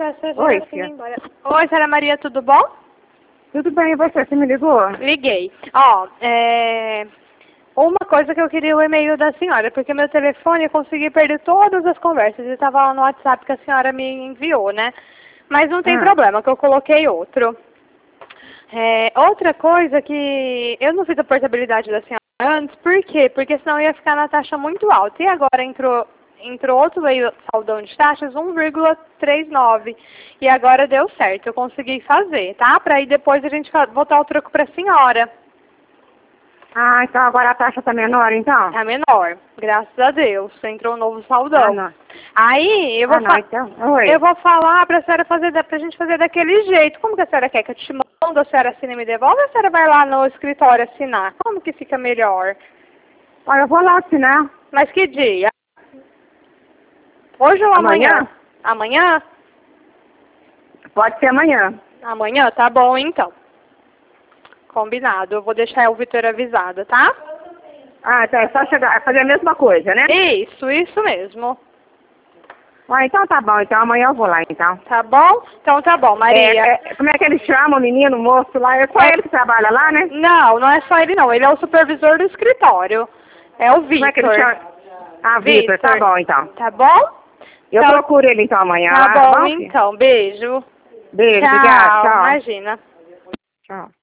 conversa já Oi, assim, tia. embora. Oi, Sara Maria, tudo bom? Tudo bem, e você me ligou? Liguei. Ó, uma coisa que eu queria o e-mail da senhora, porque meu telefone eu consegui perder todas as conversas e estava lá no WhatsApp que a senhora me enviou, né? Mas não tem problema, que eu coloquei outro. Outra coisa que eu não fiz a portabilidade da senhora antes, por quê? Porque senão ia ficar na taxa muito alta. E agora entrou outro saldão de taxas, 1,39. E agora deu certo, eu consegui fazer, tá? Para aí depois a gente botar o troco para a senhora. Ah, então agora a taxa tá menor, então? Tá menor, graças a Deus. Entrou um novo saldão. Ah, não. Aí eu vou falar pra senhora fazer, pra gente fazer daquele jeito. Como que a senhora quer que eu te mando, a senhora assina e me devolve, ou a senhora vai lá no escritório assinar? Como que fica melhor? Olha, eu vou lá assinar. Mas que dia? Hoje ou amanhã? Amanhã? Pode ser amanhã. Amanhã? Tá bom, então. Combinado. Eu vou deixar o Vitor avisado, tá? Ah, então é só chegar, fazer a mesma coisa, né? Isso mesmo. Ah, então tá bom, então amanhã eu vou lá, então. Tá bom? Então tá bom, Maria. Como é que ele chama, o menino, o moço lá? É só ele que trabalha lá, né? Não, não é só ele não. Ele é o supervisor do escritório. É o Vitor. Como é que ele chama? Ah, Vitor, tá bom, então. Tá bom? Eu procuro ele, então, amanhã. Tá bom, então. Beijo. Beijo, Tchau. obrigada, tchau. Imagina. Tchau.